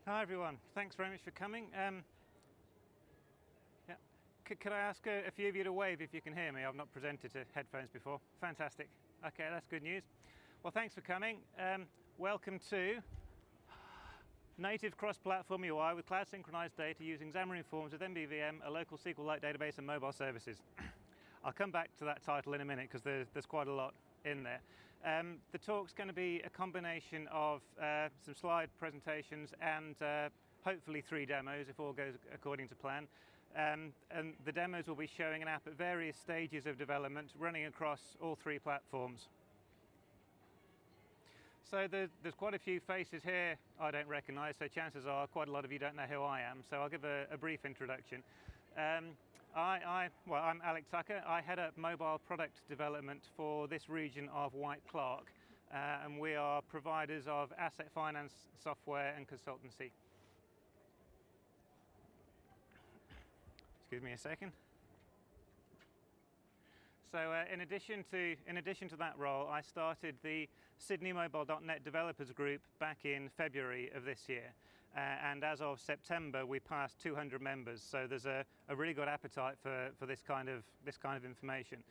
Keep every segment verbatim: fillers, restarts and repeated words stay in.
Hi everyone, thanks very much for coming. Um, yeah. C could I ask a, a few of you to wave if you can hear me? I've not presented to headphones before. Fantastic. Okay, that's good news. Well, thanks for coming. Um, welcome to Native Cross-Platform U I with cloud synchronized data using Xamarin Forms with M V V M, a local SQLite database and mobile services. I'll come back to that title in a minute because there's, there's quite a lot in there. Um, the talk's going to be a combination of uh, some slide presentations and uh, hopefully three demos if all goes according to plan. Um, and the demos will be showing an app at various stages of development running across all three platforms. So there, there's quite a few faces here I don't recognize, so chances are quite a lot of you don't know who I am, so I'll give a, a brief introduction. Um, I, I, well, I'm Alec Tucker. I head up mobile product development for this region of White Clark, uh, and we are providers of asset finance software and consultancy. Excuse me a second. So uh, in addition to in addition to that role, I started the Sydney Mobile dot net Developers Group back in February of this year, uh, and as of September, we passed two hundred members. So there's a, a really good appetite for for this kind of this kind of information.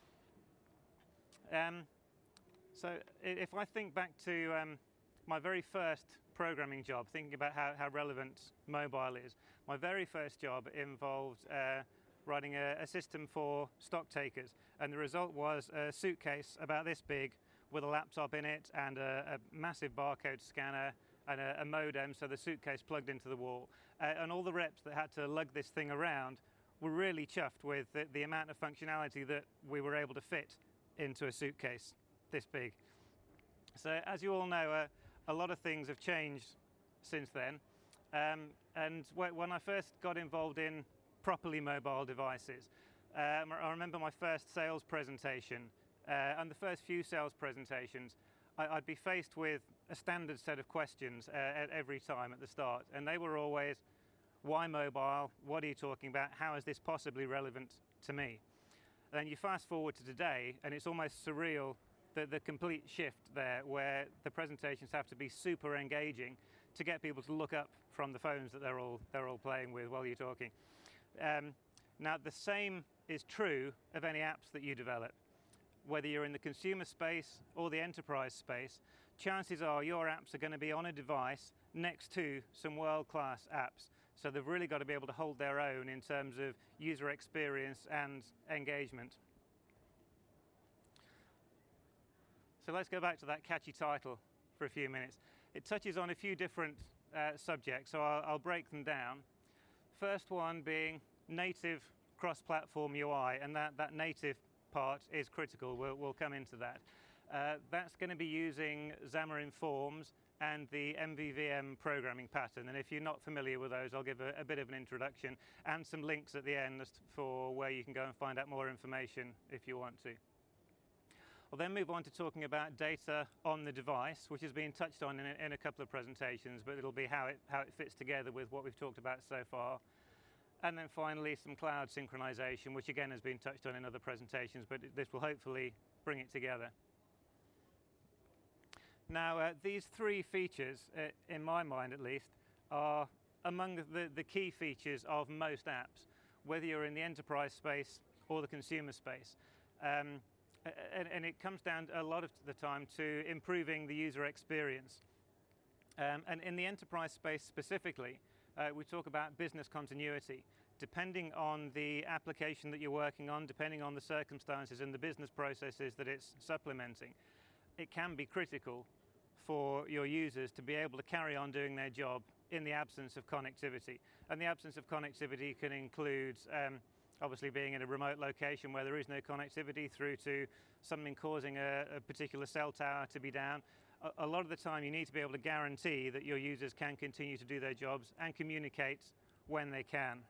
Um, so if I think back to um, my very first programming job, thinking about how, how relevant mobile is, my very first job involved Uh, writing a, a system for stock takers, and the result was a suitcase about this big with a laptop in it and a, a massive barcode scanner and a, a modem, so the suitcase plugged into the wall. Uh, and all the reps that had to lug this thing around were really chuffed with the, the amount of functionality that we were able to fit into a suitcase this big. So as you all know, uh, a lot of things have changed since then. Um, and when I first got involved in properly mobile devices, Um, I remember my first sales presentation, uh, and the first few sales presentations, I, I'd be faced with a standard set of questions uh, at every time at the start, and they were always, why mobile? What are you talking about? How is this possibly relevant to me? And then you fast forward to today, and it's almost surreal, the, the complete shift there, where the presentations have to be super engaging to get people to look up from the phones that they're all, they're all playing with while you're talking. Um, now, the same is true of any apps that you develop. Whether you're in the consumer space or the enterprise space, chances are your apps are going to be on a device next to some world-class apps. So they've really got to be able to hold their own in terms of user experience and engagement. So let's go back to that catchy title for a few minutes. It touches on a few different uh, subjects, so I'll, I'll break them down. First one being native cross-platform U I, and that, that native part is critical. We'll, we'll come into that. Uh, that's going to be using Xamarin Forms and the M V V M programming pattern. And if you're not familiar with those, I'll give a, a bit of an introduction and some links at the end for where you can go and find out more information if you want to. We'll then move on to talking about data on the device, which has been touched on in a, in a couple of presentations, but it'll be how it, how it fits together with what we've talked about so far. And then finally, some cloud synchronization, which again has been touched on in other presentations, but this will hopefully bring it together. Now, uh, these three features, uh, in my mind at least, are among the, the key features of most apps, whether you're in the enterprise space or the consumer space. Um, And, and it comes down a lot of the time to improving the user experience. Um, and in the enterprise space specifically, uh, we talk about business continuity. Depending on the application that you're working on, depending on the circumstances and the business processes that it's supplementing, it can be critical for your users to be able to carry on doing their job in the absence of connectivity. And the absence of connectivity can include um, obviously being in a remote location where there is no connectivity, through to something causing a, a particular cell tower to be down. A, a lot of the time you need to be able to guarantee that your users can continue to do their jobs and communicate when they can.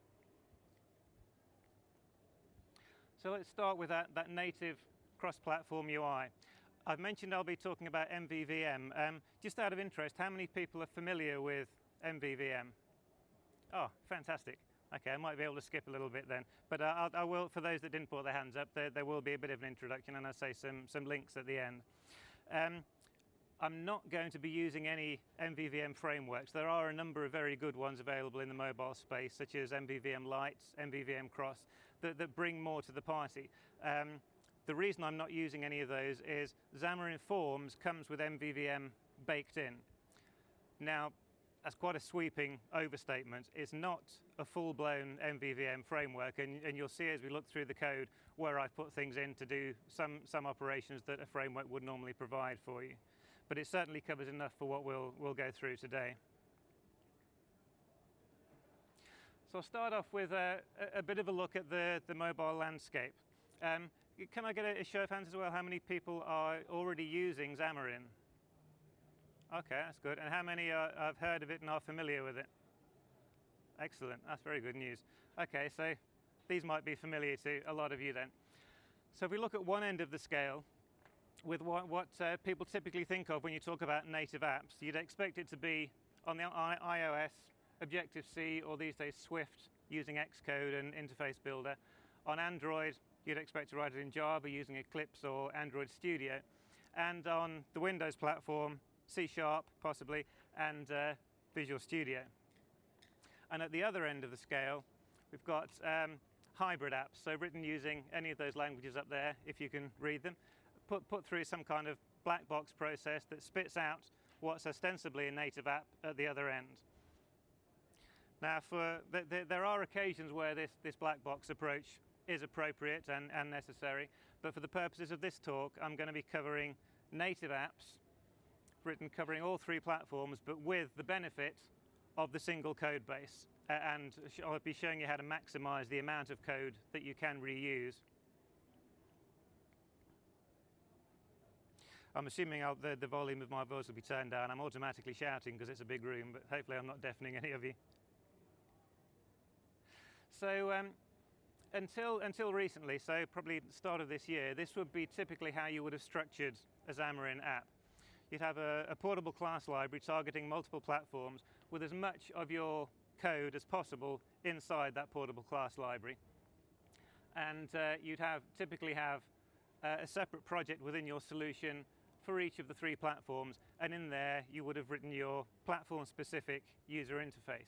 So let's start with that, that native cross-platform U I. I've mentioned I'll be talking about M V V M. Um, just out of interest, how many people are familiar with M V V M? Oh, fantastic. Okay, I might be able to skip a little bit then, but uh, I'll, I will, for those that didn't put their hands up, there, there will be a bit of an introduction, and I'll say some, some links at the end. Um, I'm not going to be using any M V V M frameworks. There are a number of very good ones available in the mobile space, such as M V V M Lite, M V V M Cross, that, that bring more to the party. Um, the reason I'm not using any of those is Xamarin Forms comes with M V V M baked in. Now, that's quite a sweeping overstatement. It's not a full-blown M V V M framework, and, and you'll see as we look through the code where I've put things in to do some, some operations that a framework would normally provide for you. But it certainly covers enough for what we'll, we'll go through today. So I'll start off with a, a bit of a look at the, the mobile landscape. Um, can I get a, a show of hands as well? How many people are already using Xamarin? Okay, that's good. And how many are, have heard of it and are familiar with it? Excellent, that's very good news. Okay, so these might be familiar to a lot of you then. So if we look at one end of the scale, with what, what uh, people typically think of when you talk about native apps, you'd expect it to be on the iOS, Objective-C, or these days Swift, using Xcode and Interface Builder. On Android, you'd expect to write it in Java using Eclipse or Android Studio. And on the Windows platform, C Sharp, possibly, and uh, Visual Studio. And at the other end of the scale, we've got um, hybrid apps, so written using any of those languages up there, if you can read them, put, put through some kind of black box process that spits out what's ostensibly a native app at the other end. Now, for th th there are occasions where this, this black box approach is appropriate and, and necessary, but for the purposes of this talk, I'm going to be covering native apps, written covering all three platforms, but with the benefit of the single code base. Uh, and I'll be showing you how to maximize the amount of code that you can reuse. I'm assuming I'll, the, the volume of my voice will be turned down. I'm automatically shouting because it's a big room, but hopefully I'm not deafening any of you. So um, until, until recently, so probably the start of this year, this would be typically how you would have structured a Xamarin app. You'd have a, a portable class library targeting multiple platforms with as much of your code as possible inside that portable class library. And uh, you'd have typically have uh, a separate project within your solution for each of the three platforms, and in there you would have written your platform-specific user interface.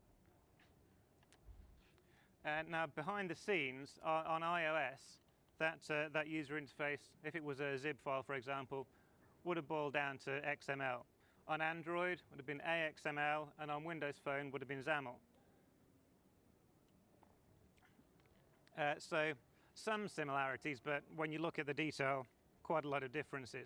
And now behind the scenes on, on iOS, that, uh, that user interface, if it was a zip file for example, would have boiled down to X M L. On Android would have been A X M L, and on Windows Phone would have been XAML. Uh, so some similarities, but when you look at the detail, quite a lot of differences.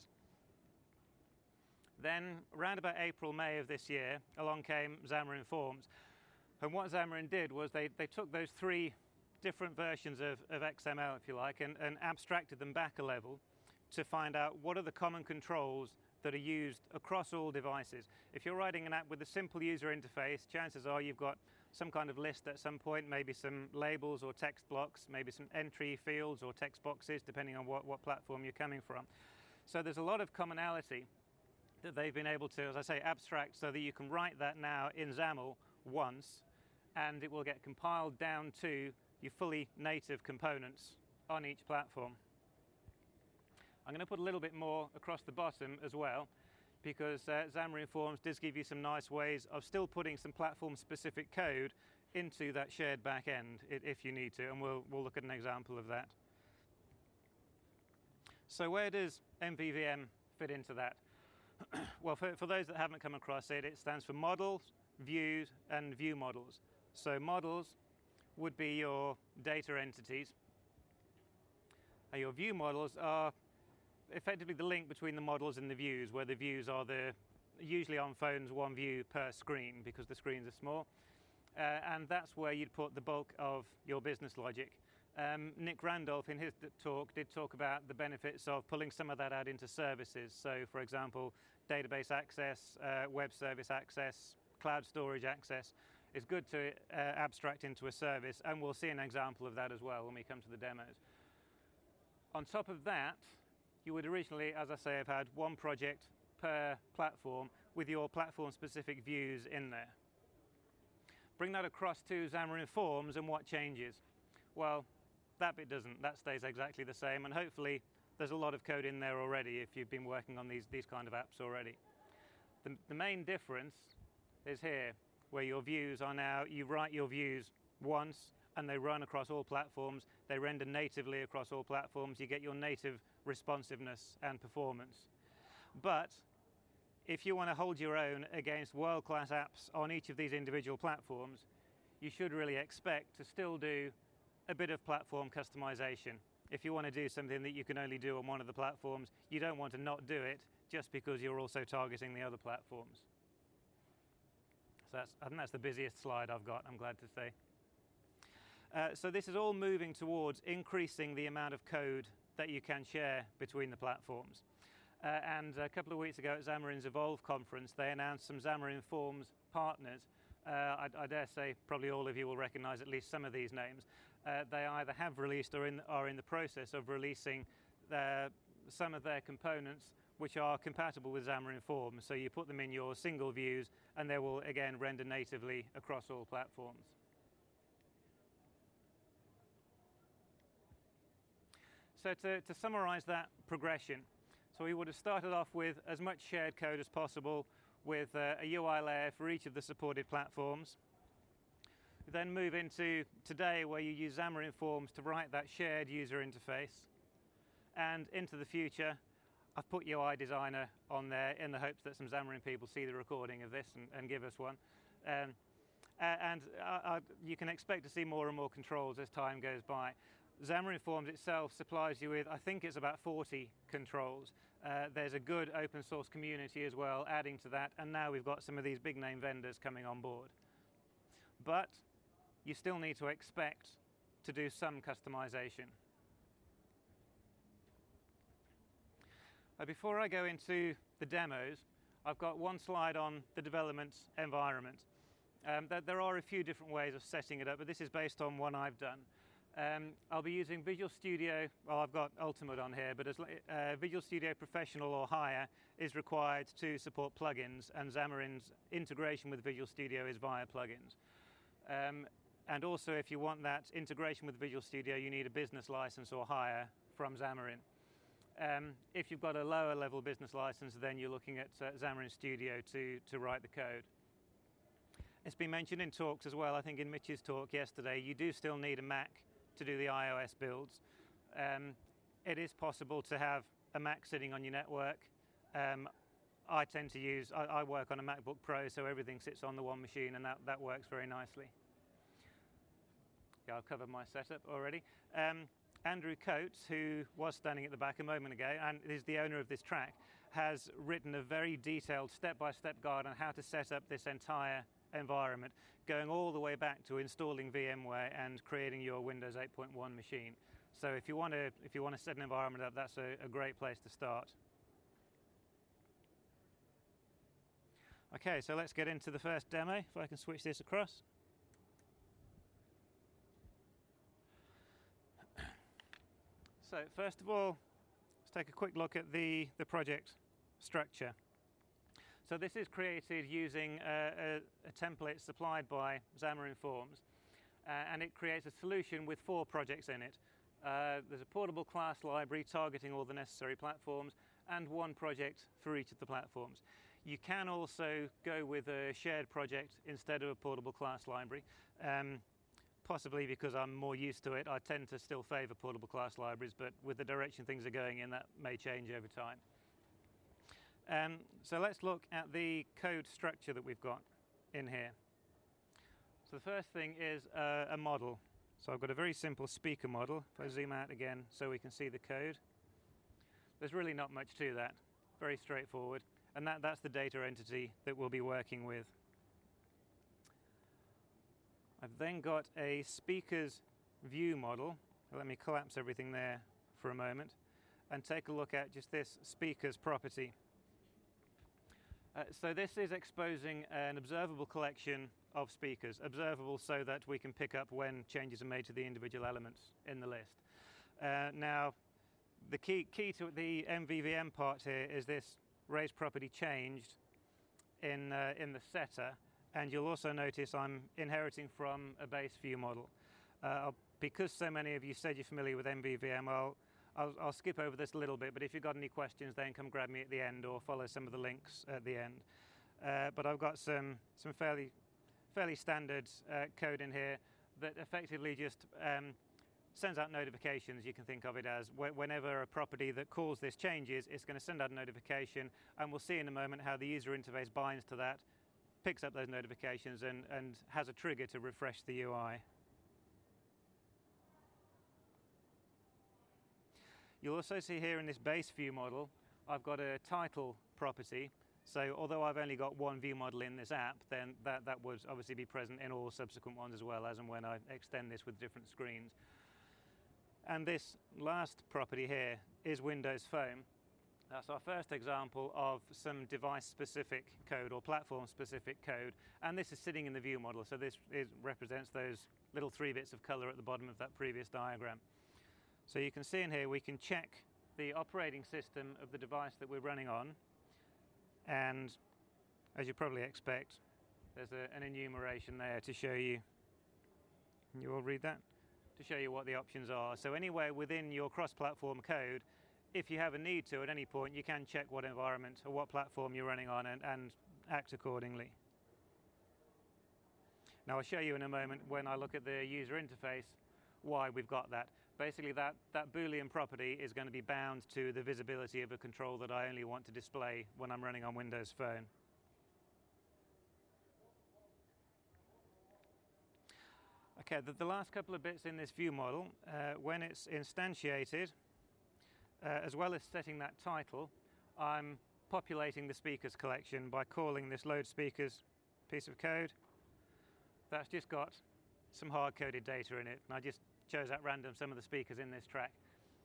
Then around about April, May of this year, along came Xamarin Forms. And what Xamarin did was they, they took those three different versions of, of X M L, if you like, and, and abstracted them back a level to find out what are the common controls that are used across all devices. If you're writing an app with a simple user interface, chances are you've got some kind of list at some point, maybe some labels or text blocks, maybe some entry fields or text boxes, depending on what, what platform you're coming from. So there's a lot of commonality that they've been able to, as I say, abstract so that you can write that now in XAML once, and it will get compiled down to your fully native components on each platform. I'm going to put a little bit more across the bottom as well, because uh, Xamarin Forms does give you some nice ways of still putting some platform-specific code into that shared back end if you need to, and we'll, we'll look at an example of that. So where does M V V M fit into that? Well, for, for those that haven't come across it, it stands for models, views, and view models. So models would be your data entities, and your view models are effectively the link between the models and the views, where the views are the, usually on phones, one view per screen because the screens are small. Uh, and that's where you'd put the bulk of your business logic. Um, Nick Randolph in his talk did talk about the benefits of pulling some of that out into services. So for example, database access, uh, web service access, cloud storage access. It's good to uh, abstract into a service, and we'll see an example of that as well when we come to the demos. On top of that, you would originally, as I say, have had one project per platform with your platform-specific views in there. Bring that across to Xamarin Forms, and what changes? Well, that bit doesn't. That stays exactly the same, and hopefully there's a lot of code in there already if you've been working on these, these kind of apps already. The, the main difference is here, where your views are now, you write your views once and they run across all platforms, they render natively across all platforms, you get your native responsiveness and performance. But if you want to hold your own against world-class apps on each of these individual platforms, you should really expect to still do a bit of platform customization. If you want to do something that you can only do on one of the platforms, you don't want to not do it just because you're also targeting the other platforms. So that's, I think that's the busiest slide I've got, I'm glad to say. Uh, so this is all moving towards increasing the amount of code that you can share between the platforms. Uh, and a couple of weeks ago at Xamarin's Evolve conference, they announced some Xamarin Forms partners. Uh, I, I dare say probably all of you will recognize at least some of these names. Uh, they either have released or in, are in the process of releasing their, some of their components which are compatible with Xamarin Forms. So you put them in your single views and they will again render natively across all platforms. So to, to summarize that progression, so we would have started off with as much shared code as possible with uh, a U I layer for each of the supported platforms. We then move into today where you use Xamarin Forms to write that shared user interface. And into the future, I've put U I Designer on there in the hopes that some Xamarin people see the recording of this and, and give us one. Um, and uh, uh, you can expect to see more and more controls as time goes by. Xamarin Forms itself supplies you with, I think it's about forty controls. Uh, there's a good open source community as well adding to that, and now we've got some of these big name vendors coming on board. But you still need to expect to do some customization. Uh, before I go into the demos, I've got one slide on the development environment. Um, th there are a few different ways of setting it up, but this is based on one I've done. Um, I'll be using Visual Studio, well I've got Ultimate on here, but as, uh, Visual Studio Professional or higher is required to support plugins, and Xamarin's integration with Visual Studio is via plugins. Um, and also if you want that integration with Visual Studio, you need a business license or higher from Xamarin. Um, if you've got a lower level business license, then you're looking at uh, Xamarin Studio to, to write the code. It's been mentioned in talks as well, I think in Mitch's talk yesterday, you do still need a Mac to do the iOS builds. Um, it is possible to have a Mac sitting on your network. Um, I tend to use, I, I work on a MacBook Pro, so everything sits on the one machine, and that, that works very nicely. Yeah, I've covered my setup already. Um, Andrew Coates, who was standing at the back a moment ago and is the owner of this track, has written a very detailed step-by-step guide on how to set up this entire environment, going all the way back to installing VMware and creating your Windows eight point one machine. So if you want to, if you want to set an environment up, that's a, a great place to start. Okay, so let's get into the first demo, if I can switch this across. So first of all, let's take a quick look at the, the project structure. So this is created using a, a, a template supplied by Xamarin Forms, uh, and it creates a solution with four projects in it. Uh, there's a portable class library targeting all the necessary platforms, and one project for each of the platforms. You can also go with a shared project instead of a portable class library. Um, possibly because I'm more used to it. I tend to still favor portable class libraries, but with the direction things are going in, that may change over time. Um, so let's look at the code structure that we've got in here. So the first thing is uh, a model. So I've got a very simple speaker model. If I zoom out again so we can see the code, there's really not much to that. Very straightforward. And that, that's the data entity that we'll be working with. I've then got a speakers view model. Let me collapse everything there for a moment and take a look at just this speakers property. Uh, so this is exposing an observable collection of speakers, observable so that we can pick up when changes are made to the individual elements in the list. Uh, now, the key, key to the M V V M part here is this raise property changed in, uh, in the setter, and you'll also notice I'm inheriting from a base view model. Uh, because so many of you said you're familiar with M V V M, I'll, I'll, I'll skip over this a little bit, but if you've got any questions, then come grab me at the end or follow some of the links at the end. Uh, but I've got some, some fairly, fairly standard uh, code in here that effectively just um, sends out notifications. You can think of it as wh whenever a property that calls this changes, it's going to send out a notification, and we'll see in a moment how the user interface binds to that, picks up those notifications, and, and has a trigger to refresh the U I. You'll also see here in this base view model, I've got a title property. So although I've only got one view model in this app, then that, that would obviously be present in all subsequent ones as well, as and when I extend this with different screens. And this last property here is Windows Phone. That's our first example of some device-specific code or platform-specific code. And this is sitting in the view model, so this is, represents those little three bits of color at the bottom of that previous diagram. So you can see in here we can check the operating system of the device that we're running on, and as you probably expect, there's a, an enumeration there to show you. Can you all read that? To show you what the options are. So anywhere within your cross-platform code, if you have a need to at any point, you can check what environment or what platform you're running on and, and act accordingly. Now I'll show you in a moment, when I look at the user interface, why we've got that. Basically that, that Boolean property is going to be bound to the visibility of a control that I only want to display when I'm running on Windows Phone. Okay, the, the last couple of bits in this view model, uh, when it's instantiated, uh, as well as setting that title, I'm populating the speakers collection by calling this load speakers piece of code. That's just got some hard-coded data in it, and I just chose at random some of the speakers in this track.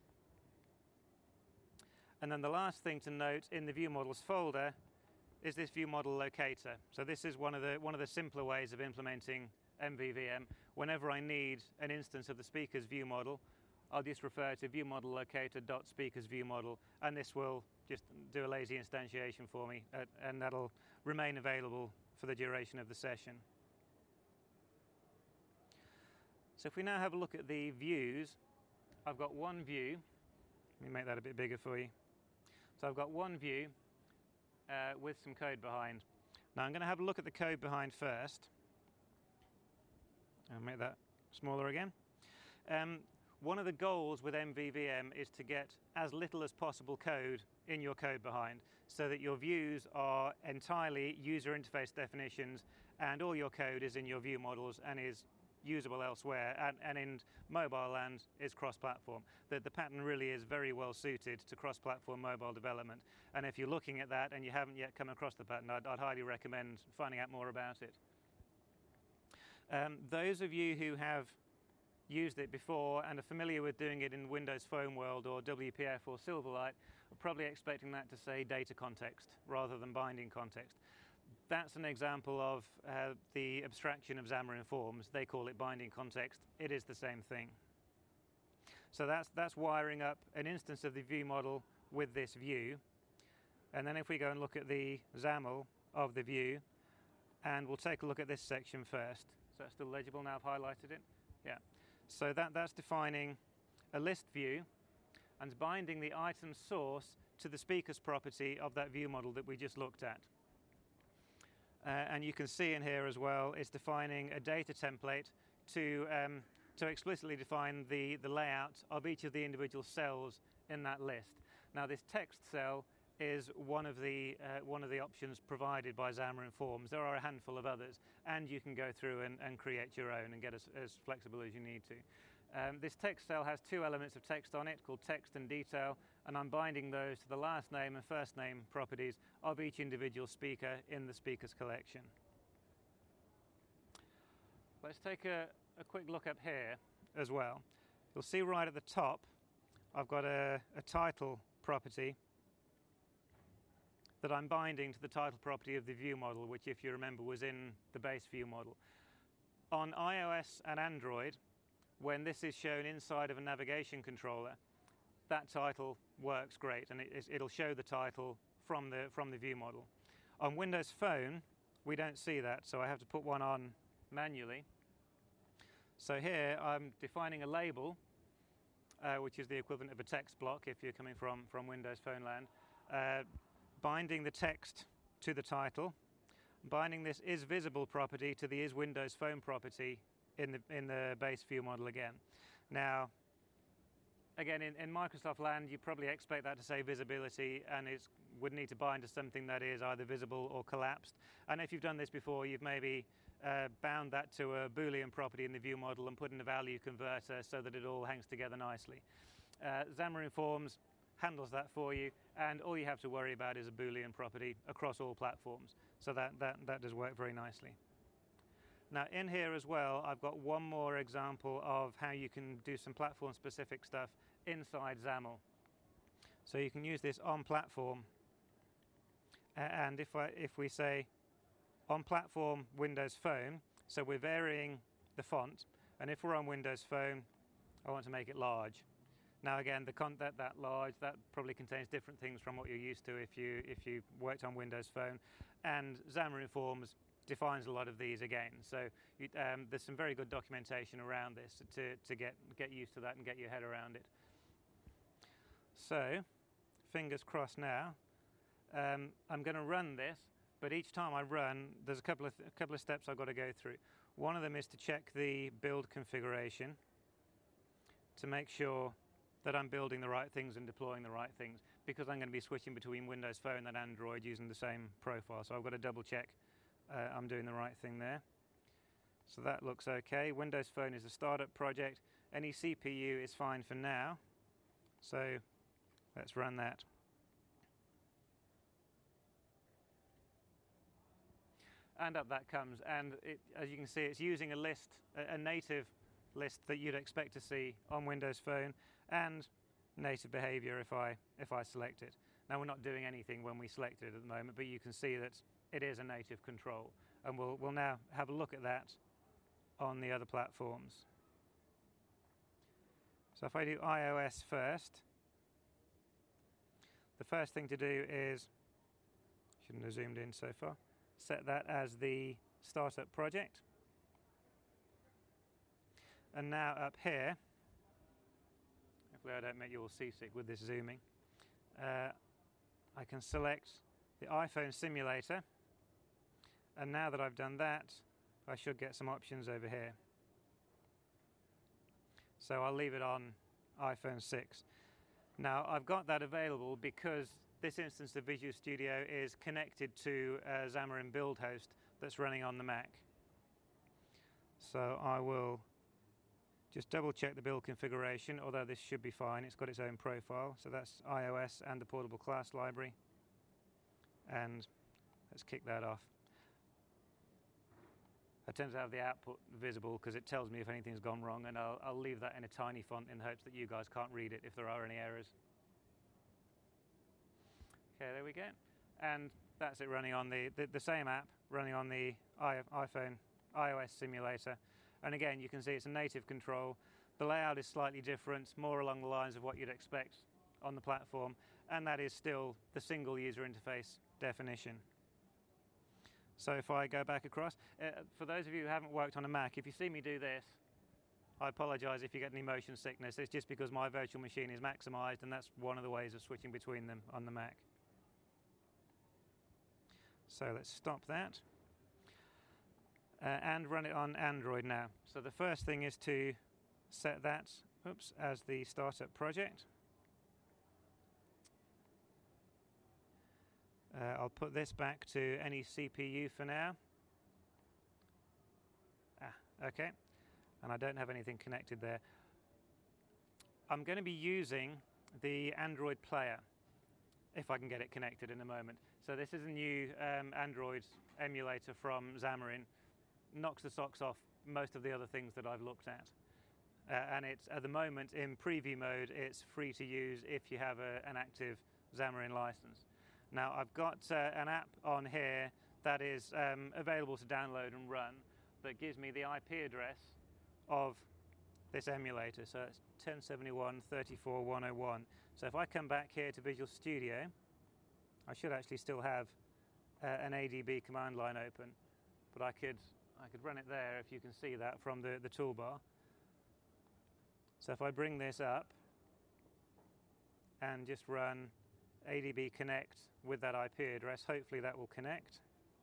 And then the last thing to note in the view models folder is this view model locator. So this is one of the one of the simpler ways of implementing M V V M. Whenever I need an instance of the speakers view model, I'll just refer to view model locator dot speakers view model, and this will just do a lazy instantiation for me, uh, and that'll remain available for the duration of the session. So if we now have a look at the views, I've got one view. Let me make that a bit bigger for you. So I've got one view uh, with some code behind. Now I'm going to have a look at the code behind first. I'll make that smaller again. Um, one of the goals with M V V M is to get as little as possible code in your code behind, so that your views are entirely user interface definitions, and all your code is in your view models and is usable elsewhere, and, and in mobile land is cross-platform. The, the pattern really is very well suited to cross-platform mobile development, and if you're looking at that and you haven't yet come across the pattern, I'd, I'd highly recommend finding out more about it. Um, those of you who have used it before and are familiar with doing it in Windows Phone World or W P F or Silverlight are probably expecting that to say data context rather than binding context. That's an example of uh, the abstraction of Xamarin Forms. They call it binding context. It is the same thing. So that's, that's wiring up an instance of the view model with this view. And then if we go and look at the XAML of the view, and we'll take a look at this section first. So that's still legible now I've highlighted it? Yeah. So that, that's defining a list view and binding the item source to the speakers property of that view model that we just looked at. Uh, and you can see in here as well, it's defining a data template to, um, to explicitly define the, the layout of each of the individual cells in that list. Now this text cell is one of the, uh, one of the options provided by Xamarin Forms. There are a handful of others, and you can go through and, and create your own and get as, as flexible as you need to. Um, this text cell has two elements of text on it called text and detail, and I'm binding those to the last name and first name properties of each individual speaker in the speakers collection. Let's take a, a quick look up here as well. You'll see right at the top I've got a, a title property that I'm binding to the title property of the view model, which, if you remember, was in the base view model. On iOS and Android, when this is shown inside of a navigation controller, that title works great, and it, it'll show the title from the, from the view model. On Windows Phone, we don't see that, so I have to put one on manually. So here I'm defining a label, uh, which is the equivalent of a text block if you're coming from, from Windows Phone land, uh, binding the text to the title, binding this is visible property to the is Windows Phone property in the, in the base view model again. Now, again, in, in Microsoft land, you probably expect that to say visibility, and it would need to bind to something that is either visible or collapsed. And if you've done this before, you've maybe uh, bound that to a Boolean property in the view model and put in a value converter so that it all hangs together nicely. Uh, Xamarin Forms handles that for you, and all you have to worry about is a Boolean property across all platforms. So that, that, that does work very nicely. Now in here as well, I've got one more example of how you can do some platform-specific stuff inside XAML. So you can use this on platform, and if, I, if we say on platform Windows Phone, so we're varying the font, and if we're on Windows Phone, I want to make it large. Now again, the con that, that large, that probably contains different things from what you're used to if you, if you worked on Windows Phone, and Xamarin Forms defines a lot of these again. So you, um, there's some very good documentation around this to, to get, get used to that and get your head around it. So, fingers crossed now. Um, I'm going to run this, but each time I run, there's a couple of, th a couple of steps I've got to go through. One of them is to check the build configuration to make sure that I'm building the right things and deploying the right things, because I'm going to be switching between Windows Phone and Android using the same profile. So I've got to double check uh, I'm doing the right thing there. So that looks okay. Windows Phone is a startup project. Any C P U is fine for now. So let's run that. And up that comes, and it, as you can see, it's using a list, a, a native list that you'd expect to see on Windows Phone, and native behavior if I if I select it. Now we're not doing anything when we select it at the moment, but you can see that it is a native control, and we'll we'll now have a look at that on the other platforms. So if I do iOS first, the first thing to do is, shouldn't have zoomed in so far, set that as the startup project. And now up here, hopefully I don't make you all seasick with this zooming, uh, I can select the iPhone simulator, and now that I've done that, I should get some options over here. So I'll leave it on iPhone six. Now I've got that available because this instance of Visual Studio is connected to a Xamarin build host that's running on the Mac. So I will just double check the build configuration, although this should be fine. It's got its own profile. So that's iOS and the portable class library. And let's kick that off. I tend to have the output visible because it tells me if anything's gone wrong, and I'll, I'll leave that in a tiny font in hopes that you guys can't read it if there are any errors. Okay, there we go. And that's it running on the, the, the same app, running on the iPhone iOS simulator. And again, you can see it's a native control. The layout is slightly different, more along the lines of what you'd expect on the platform, and that is still the single user interface definition. So if I go back across, uh, for those of you who haven't worked on a Mac, if you see me do this, I apologize if you get any motion sickness. It's just because my virtual machine is maximized, and that's one of the ways of switching between them on the Mac. So let's stop that. Uh, and run it on Android now. So the first thing is to set that oops, as the startup project. Uh, I'll put this back to any C P U for now. Ah, okay. And I don't have anything connected there. I'm going to be using the Android player, if I can get it connected in a moment. So this is a new um, Android emulator from Xamarin. Knocks the socks off most of the other things that I've looked at. Uh, and it's, at the moment, in preview mode, it's free to use if you have a, an active Xamarin license. Now, I've got uh, an app on here that is um, available to download and run that gives me the I P address of this emulator. So it's ten seventy-one dot thirty-four dot one oh one. So if I come back here to Visual Studio, I should actually still have uh, an A D B command line open, but I could I could run it there if you can see that from the, the toolbar. So if I bring this up, and just run A D B connect with that I P address. Hopefully that will connect.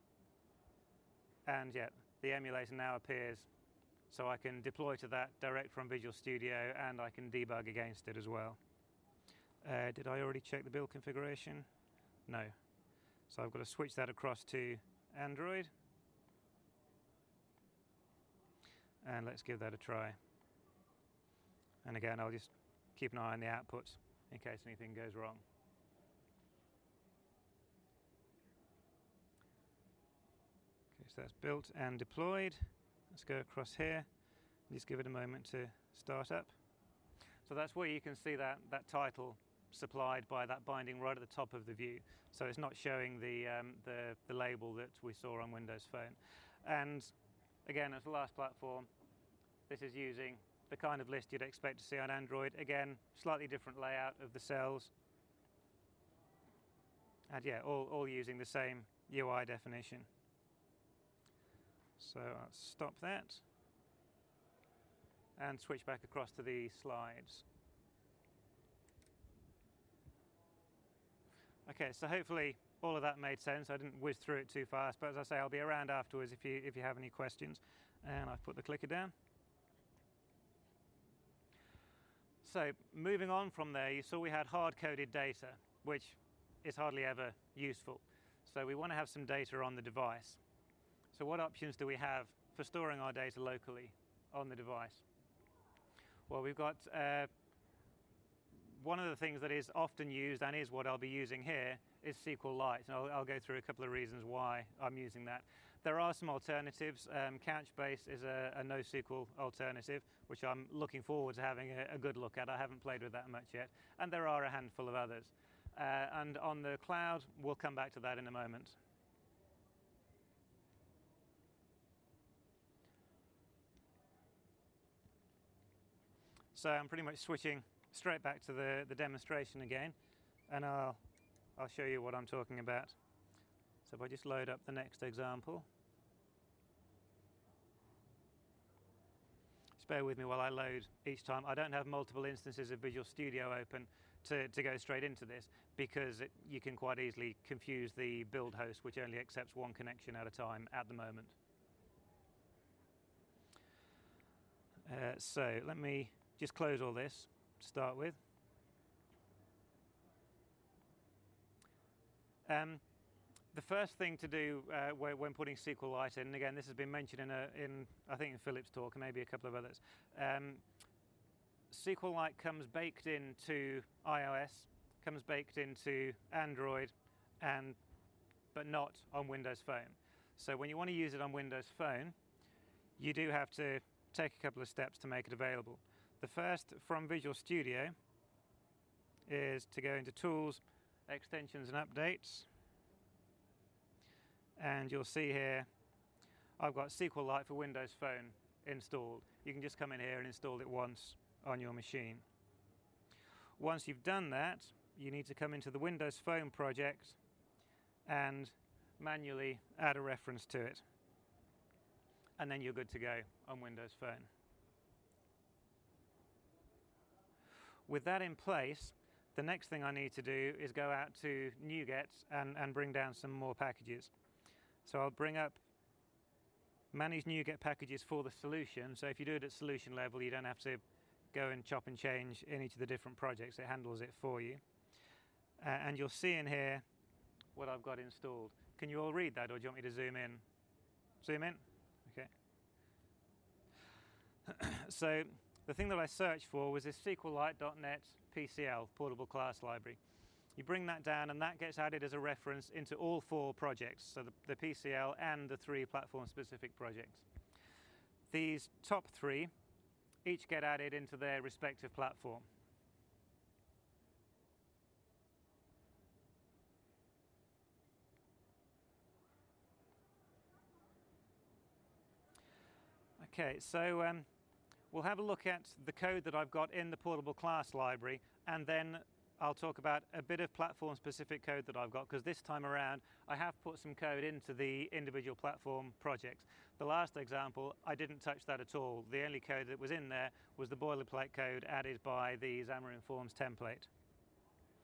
And yeah, the emulator now appears, so I can deploy to that direct from Visual Studio, and I can debug against it as well. Uh, did I already check the build configuration? No. So I've got to switch that across to Android. And let's give that a try. And again, I'll just keep an eye on the outputs in case anything goes wrong. Okay, so that's built and deployed. Let's go across here and just give it a moment to start up. So that's where you can see that, that title supplied by that binding right at the top of the view. So it's not showing the, um, the, the label that we saw on Windows Phone. And again, as the last platform, this is using the kind of list you'd expect to see on Android. Again, slightly different layout of the cells. And yeah, all, all using the same U I definition. So I'll stop that and switch back across to the slides. Okay, so hopefully all of that made sense. I didn't whiz through it too fast, but as I say, I'll be around afterwards if you, if you have any questions. And I've put the clicker down. So moving on from there, you saw we had hard-coded data, which is hardly ever useful. So we want to have some data on the device. So what options do we have for storing our data locally on the device? Well, we've got uh, one of the things that is often used, and is what I'll be using here, is SQLite. And I'll, I'll go through a couple of reasons why I'm using that. There are some alternatives. Um, Couchbase is a, a NoSQL alternative, which I'm looking forward to having a, a good look at. I haven't played with that much yet. And there are a handful of others. Uh, and on the cloud, we'll come back to that in a moment. So I'm pretty much switching straight back to the, the demonstration again, and I'll, I'll show you what I'm talking about. So if I just load up the next example. Just bear with me while I load each time. I don't have multiple instances of Visual Studio open to, to go straight into this, because it, you can quite easily confuse the build host, which only accepts one connection at a time at the moment. Uh, so let me just close all this to start with. Um, the first thing to do uh, when putting SQLite in, and again this has been mentioned in, a, in I think in Philip's talk and maybe a couple of others, um, SQLite comes baked into iOS, comes baked into Android, and but not on Windows Phone. So when you want to use it on Windows Phone, you do have to take a couple of steps to make it available. The first from Visual Studio is to go into Tools, Extensions and Updates. And you'll see here I've got SQLite for Windows Phone installed. You can just come in here and install it once on your machine. Once you've done that, you need to come into the Windows Phone project and manually add a reference to it. And then you're good to go on Windows Phone. With that in place, the next thing I need to do is go out to NuGet and, and bring down some more packages. So I'll bring up Manage NuGet packages for the solution. So if you do it at solution level, you don't have to go and chop and change in each of the different projects. It handles it for you. Uh, and you'll see in here what I've got installed. Can you all read that, or do you want me to zoom in? Zoom in? Okay. So the thing that I searched for was this SQLite dot net P C L, Portable Class Library. You bring that down and that gets added as a reference into all four projects, so the, the P C L and the three platform-specific projects. These top three each get added into their respective platform. Okay, so um, we'll have a look at the code that I've got in the Portable Class Library, and then I'll talk about a bit of platform-specific code that I've got, because this time around I have put some code into the individual platform projects. The last example, I didn't touch that at all. The only code that was in there was the boilerplate code added by the Xamarin Forms template.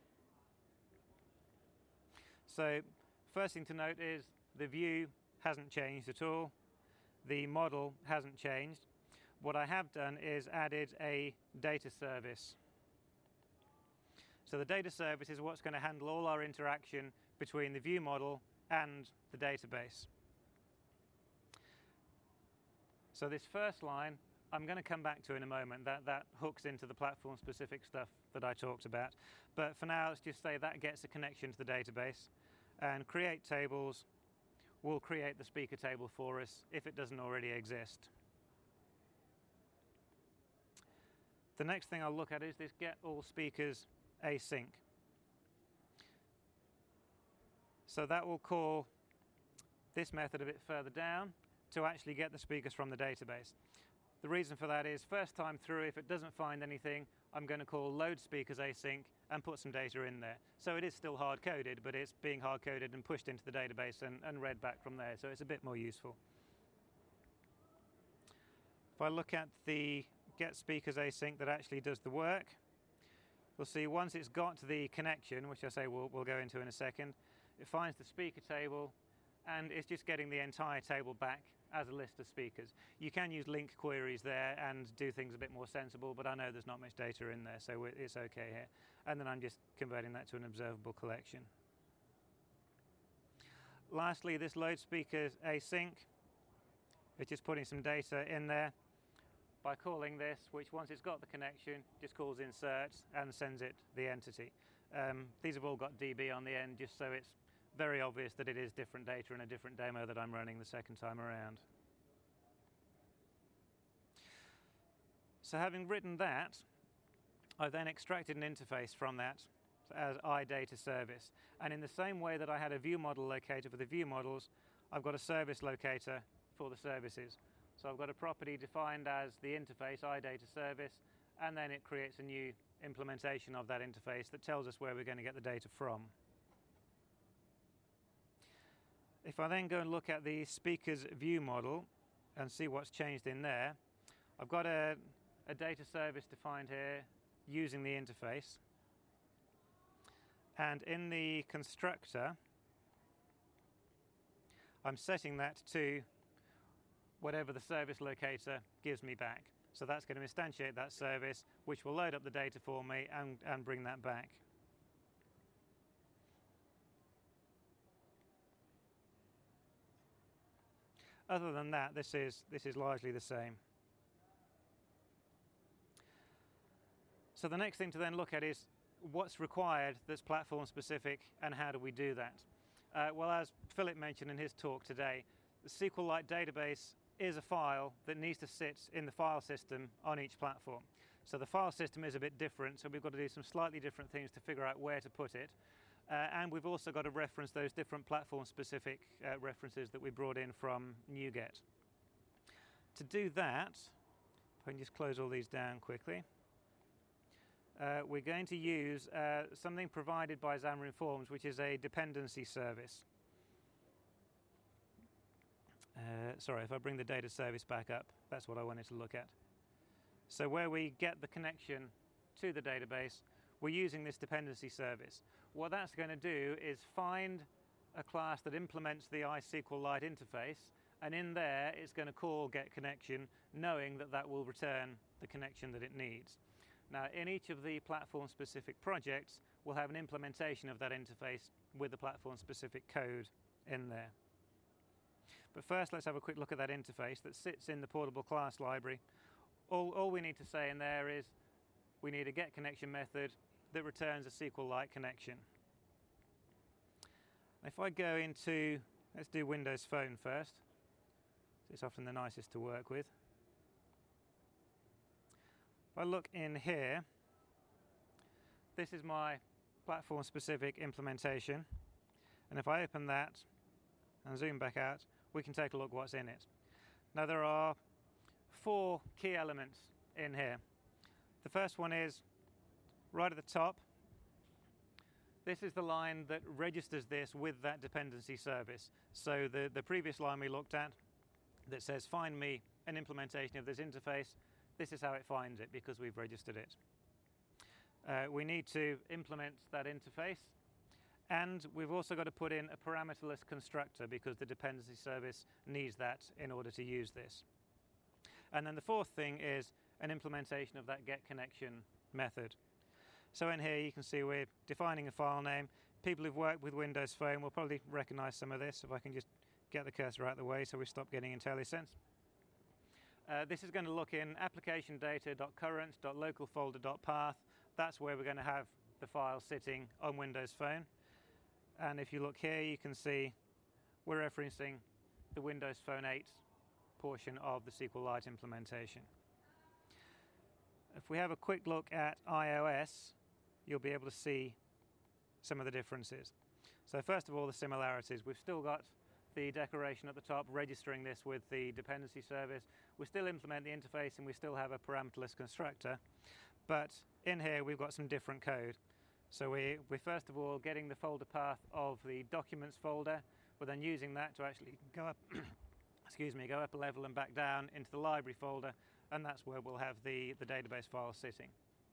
So first thing to note is the view hasn't changed at all. The model hasn't changed. What I have done is added a data service. So the data service is what's going to handle all our interaction between the view model and the database. So this first line I'm going to come back to in a moment. That, that hooks into the platform-specific stuff that I talked about. But for now, let's just say that gets a connection to the database. And create tables will create the speaker table for us if it doesn't already exist. The next thing I'll look at is this get all speakers async. So that will call this method a bit further down to actually get the speakers from the database. The reason for that is first time through, if it doesn't find anything, I'm going to call load speakers async and put some data in there. So it is still hard-coded, but it's being hard-coded and pushed into the database and, and read back from there, so it's a bit more useful. If I look at the get speakers async that actually does the work, you'll see once it's got the connection, which I say we'll, we'll go into in a second, it finds the speaker table, and it's just getting the entire table back as a list of speakers. You can use link queries there and do things a bit more sensible, but I know there's not much data in there, so it's okay here. And then I'm just converting that to an observable collection. Lastly, this load speakers async, it's just putting some data in there by calling this, which once it's got the connection, just calls insert and sends it the entity. Um, these have all got D B on the end, just so it's very obvious that it is different data in a different demo that I'm running the second time around. So having written that, I've then extracted an interface from that as iDataService. And in the same way that I had a view model locator for the view models, I've got a service locator for the services. So I've got a property defined as the interface iDataService, and then it creates a new implementation of that interface that tells us where we're going to get the data from. If I then go and look at the speakers view model and see what's changed in there, I've got a, a data service defined here using the interface. And in the constructor, I'm setting that to whatever the service locator gives me back. So that's going to instantiate that service, which will load up the data for me and, and bring that back. Other than that, this is, this is largely the same. So the next thing to then look at is what's required that's platform specific and how do we do that? Uh, well, as Philip mentioned in his talk today, the SQLite database is a file that needs to sit in the file system on each platform. So the file system is a bit different, so we've got to do some slightly different things to figure out where to put it. Uh, and we've also got to reference those different platform-specific uh, references that we brought in from NuGet. To do that, if I can just close all these down quickly, uh, we're going to use uh, something provided by Xamarin Forms, which is a dependency service. Uh, sorry, if I bring the data service back up, that's what I wanted to look at. So where we get the connection to the database, we're using this dependency service. What that's going to do is find a class that implements the iSQLite interface, and in there it's going to call getConnection, knowing that that will return the connection that it needs. Now, in each of the platform-specific projects, we'll have an implementation of that interface with the platform-specific code in there. But first, let's have a quick look at that interface that sits in the portable class library. All, all we need to say in there is we need a getConnection method that returns a SQLite connection. If I go into, let's do Windows Phone first. It's often the nicest to work with. If I look in here, this is my platform-specific implementation. And if I open that and zoom back out, we can take a look what's in it. Now, there are four key elements in here. The first one is right at the top. This is the line that registers this with that dependency service. So the, the previous line we looked at that says find me an implementation of this interface, this is how it finds it because we've registered it. Uh, we need to implement that interface, And we've also got to put in a parameterless constructor because the dependency service needs that in order to use this. And then the fourth thing is an implementation of that get connection method. So in here you can see we're defining a file name. People who've worked with Windows Phone will probably recognize some of this. If I can just get the cursor out of the way so we stop getting IntelliSense. Uh, this is going to look in application data.current.localfolder.path. That's where we're going to have the file sitting on Windows Phone. And if you look here, you can see we're referencing the Windows Phone eight portion of the SQLite implementation. If we have a quick look at iOS, you'll be able to see some of the differences. So first of all, the similarities. We've still got the decoration at the top registering this with the dependency service. We still implement the interface and we still have a parameterless constructor. But in here, we've got some different code. So we, we're first of all getting the folder path of the documents folder. We're then using that to actually go up, excuse me, go up a level and back down into the library folder, and that's where we'll have the, the database file sitting.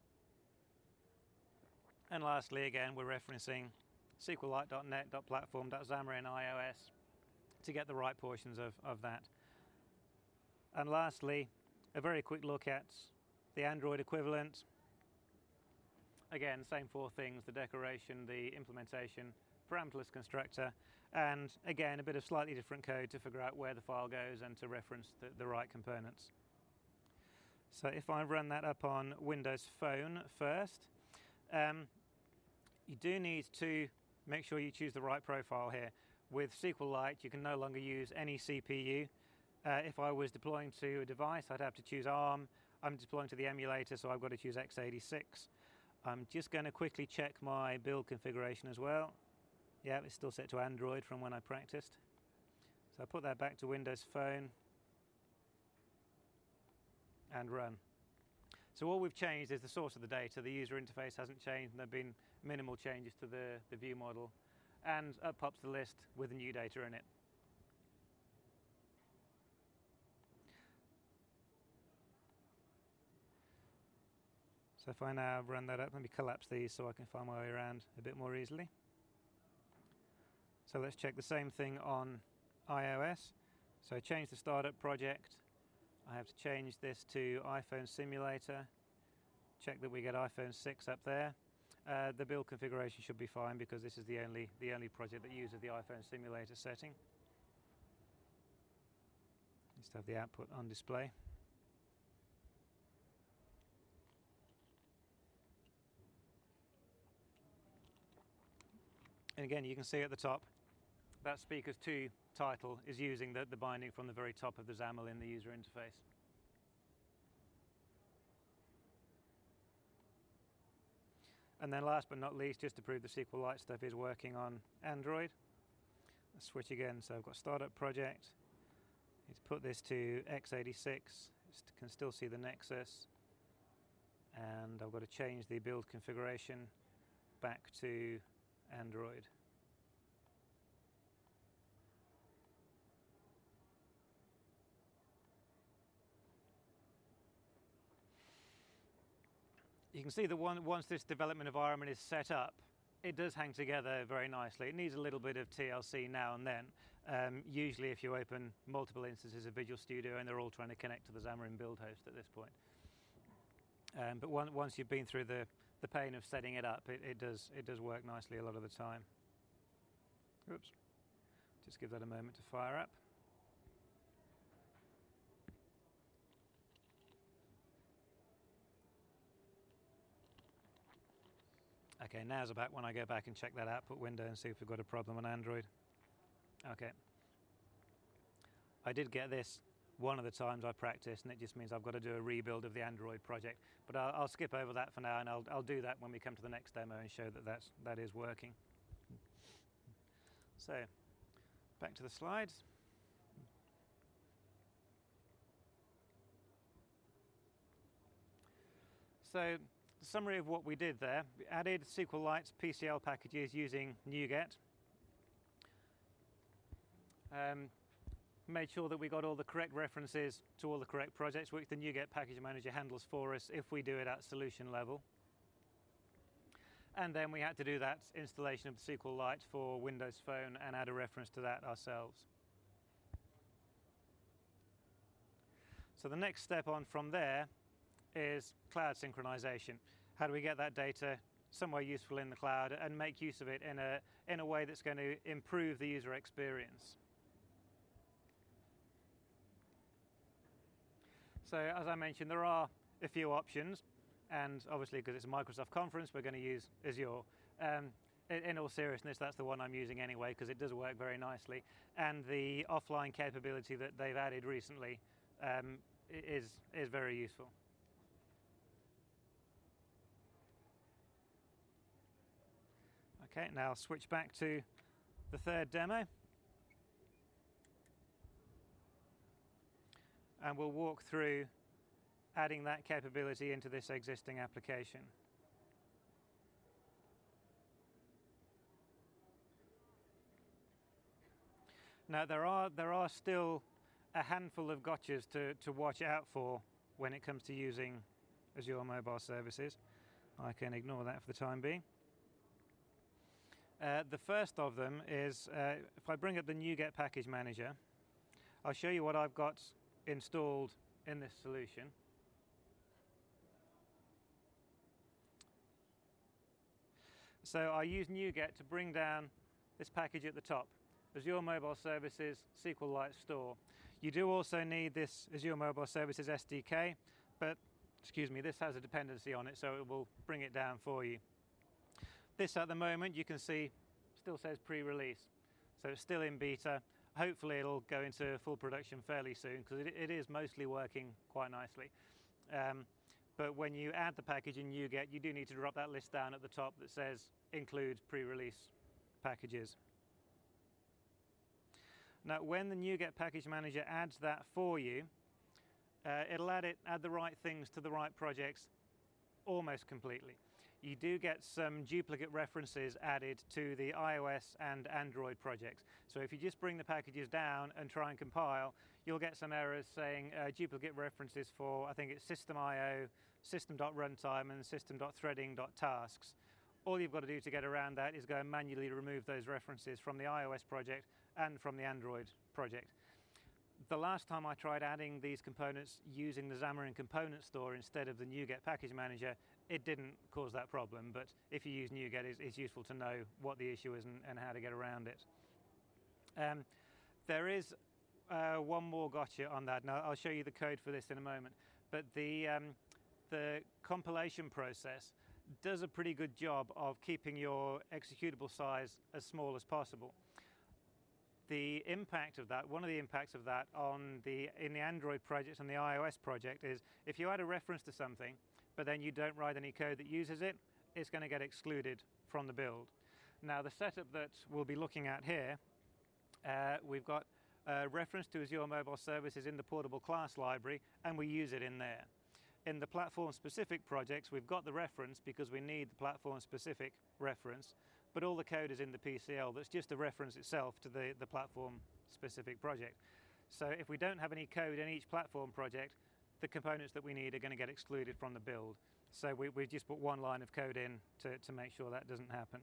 And lastly, again, we're referencing SQLite dot net dot platform dot xamarin iOS to get the right portions of, of that. And lastly, a very quick look at the Android equivalent. Again, same four things, the decoration, the implementation, parameterless constructor, and again, a bit of slightly different code to figure out where the file goes and to reference the, the right components. So if I run that up on Windows Phone first, um, you do need to make sure you choose the right profile here. With SQLite, you can no longer use any C P U. Uh, if I was deploying to a device, I'd have to choose ARM. I'm deploying to the emulator, so I've got to choose x eighty-six. I'm just going to quickly check my build configuration as well. Yeah, it's still set to Android from when I practiced. So I put that back to Windows Phone and run. So all we've changed is the source of the data. The user interface hasn't changed, and there have been minimal changes to the, the view model. And up pops the list with the new data in it. So if I now run that up, let me collapse these so I can find my way around a bit more easily. So let's check the same thing on iOS. So change the startup project. I have to change this to iPhone Simulator. Check that we get iPhone six up there. Uh, the build configuration should be fine because this is the only the only project that uses the iPhone Simulator setting. Just have the output on display. And again, you can see at the top that Speakers two title is using the, the binding from the very top of the XAML in the user interface. And then last but not least, just to prove the SQLite stuff is working on Android, let's switch again. So I've got startup project. Need to put this to x eighty-six. Just can still see the Nexus. And I've got to change the build configuration back to Android. You can see that one, once this development environment is set up, it does hang together very nicely. It needs a little bit of T L C now and then. Um, usually if you open multiple instances of Visual Studio and they're all trying to connect to the Xamarin build host at this point. Um, but one, once you've been through the, the pain of setting it up, it, it, does, it does work nicely a lot of the time. Oops. Just give that a moment to fire up. Okay, now's about when I go back and check that output window and see if we've got a problem on Android. Okay. I did get this one of the times I practiced, and it just means I've got to do a rebuild of the Android project. But I'll, I'll skip over that for now, and I'll, I'll do that when we come to the next demo and show that that's, that is working. So, back to the slides. So, the summary of what we did there, we added SQLite's P C L packages using NuGet. Um, made sure that we got all the correct references to all the correct projects, which the NuGet package manager handles for us if we do it at solution level. And then we had to do that installation of SQLite for Windows Phone and add a reference to that ourselves. So the next step on from there is cloud synchronization. How do we get that data somewhere useful in the cloud and make use of it in a, in a way that's going to improve the user experience? So as I mentioned, there are a few options, and obviously because it's a Microsoft conference, we're going to use Azure. Um, in all seriousness, that's the one I'm using anyway because it does work very nicely, and the offline capability that they've added recently um, is, is very useful. Okay, now I'll switch back to the third demo. And we'll walk through adding that capability into this existing application. Now there are, there are still a handful of gotchas to, to watch out for when it comes to using Azure Mobile Services. I can ignore that for the time being. Uh, the first of them is, uh, if I bring up the NuGet Package Manager, I'll show you what I've got installed in this solution. So I use NuGet to bring down this package at the top, Azure Mobile Services SQLite Store. You do also need this Azure Mobile Services S D K, but excuse me, this has a dependency on it, so it will bring it down for you. This at the moment, you can see, still says pre-release, so it's still in beta. Hopefully it'll go into full production fairly soon because it, it is mostly working quite nicely. Um, but when you add the package in NuGet, you do need to drop that list down at the top that says include pre-release packages. Now when the NuGet Package Manager adds that for you, uh, it'll add, it, add the right things to the right projects almost completely. You do get some duplicate references added to the iOS and Android projects. So if you just bring the packages down and try and compile, you'll get some errors saying uh, duplicate references for, I think it's system dot I O, system.runtime, and system.threading.tasks. All you've got to do to get around that is go and manually remove those references from the iOS project and from the Android project. The last time I tried adding these components using the Xamarin Component Store instead of the NuGet Package Manager, it didn't cause that problem, but if you use NuGet, it's, it's useful to know what the issue is and, and how to get around it. Um, there is uh, one more gotcha on that. Now, I'll show you the code for this in a moment, but the, um, the compilation process does a pretty good job of keeping your executable size as small as possible. The impact of that, one of the impacts of that on the, in the Android project and the iOS project is if you add a reference to something, but then you don't write any code that uses it, it's going to get excluded from the build. Now the setup that we'll be looking at here, uh, we've got a reference to Azure Mobile Services in the portable class library, and we use it in there. In the platform-specific projects, we've got the reference because we need the platform-specific reference, but all the code is in the P C L. That's just a reference itself to the, the platform-specific project. So if we don't have any code in each platform project, the components that we need are going to get excluded from the build. So we, we've just put one line of code in to, to make sure that doesn't happen.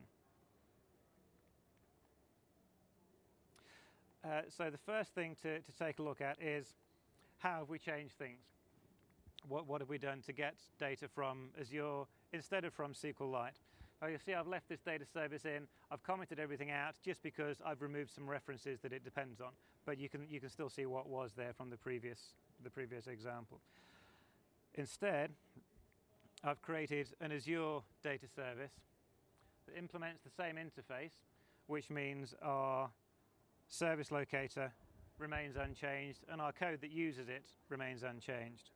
Uh, so the first thing to, to take a look at is how have we changed things? What, what have we done to get data from Azure instead of from SQLite? Oh, you'll see I've left this data service in. I've commented everything out just because I've removed some references that it depends on. But you can, you can still see what was there from the previous, the previous example. Instead, I've created an Azure data service that implements the same interface, which means our service locator remains unchanged and our code that uses it remains unchanged.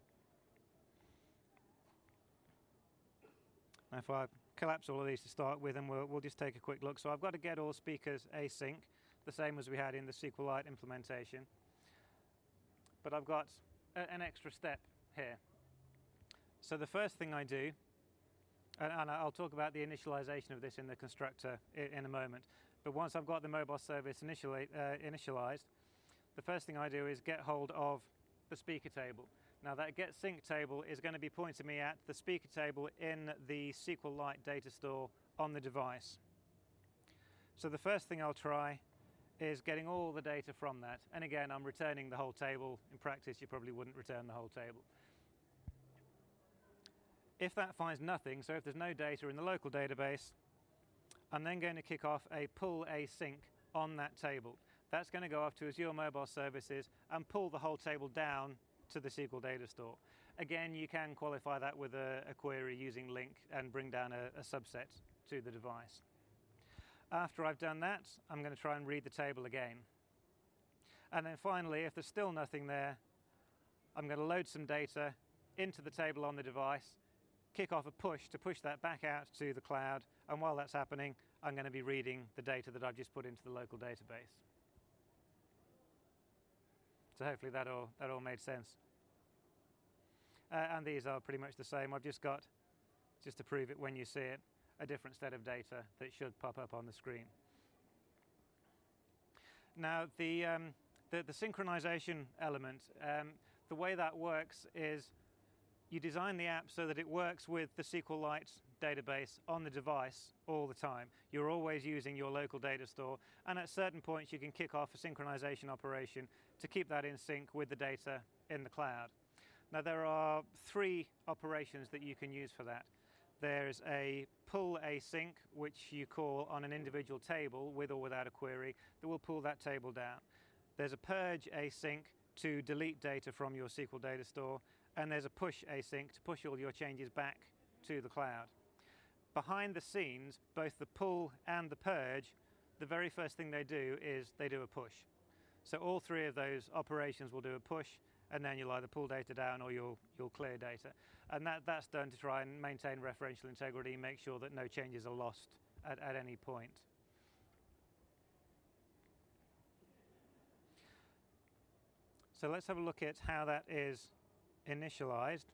Now if I collapse all of these to start with, and we'll, we'll just take a quick look. So I've got to get all speakers async, the same as we had in the SQLite implementation. But I've got a, an extra step here. So the first thing I do, and, and I'll talk about the initialization of this in the constructor in, in a moment, but once I've got the mobile service initiali uh, initialized, the first thing I do is get hold of the speaker table. Now that get sync table is going to be pointing me at the speaker table in the SQLite data store on the device. So the first thing I'll try is getting all the data from that. And again, I'm returning the whole table. In practice, you probably wouldn't return the whole table. If that finds nothing, so if there's no data in the local database, I'm then going to kick off a pull async on that table. That's going to go off to Azure Mobile Services and pull the whole table down to the S Q L data store. Again, you can qualify that with a, a query using link and bring down a, a subset to the device. After I've done that, I'm going to try and read the table again. And then finally, if there's still nothing there, I'm going to load some data into the table on the device, kick off a push to push that back out to the cloud, and while that's happening, I'm going to be reading the data that I've just put into the local database. So hopefully that all, that all made sense. Uh, and these are pretty much the same. I've just got, just to prove it when you see it, a different set of data that should pop up on the screen. Now the, um, the, the synchronization element, um, the way that works is you design the app so that it works with the SQLite database on the device all the time. You're always using your local data store, and at certain points you can kick off a synchronization operation to keep that in sync with the data in the cloud. Now there are three operations that you can use for that. There's a pull async, which you call on an individual table with or without a query, that will pull that table down. There's a purge async to delete data from your S Q L data store, and there's a push async to push all your changes back to the cloud. Behind the scenes, both the pull and the purge, the very first thing they do is they do a push. So all three of those operations will do a push, and then you'll either pull data down or you'll, you'll clear data. And that, that's done to try and maintain referential integrity, make sure that no changes are lost at, at any point. So let's have a look at how that is initialized.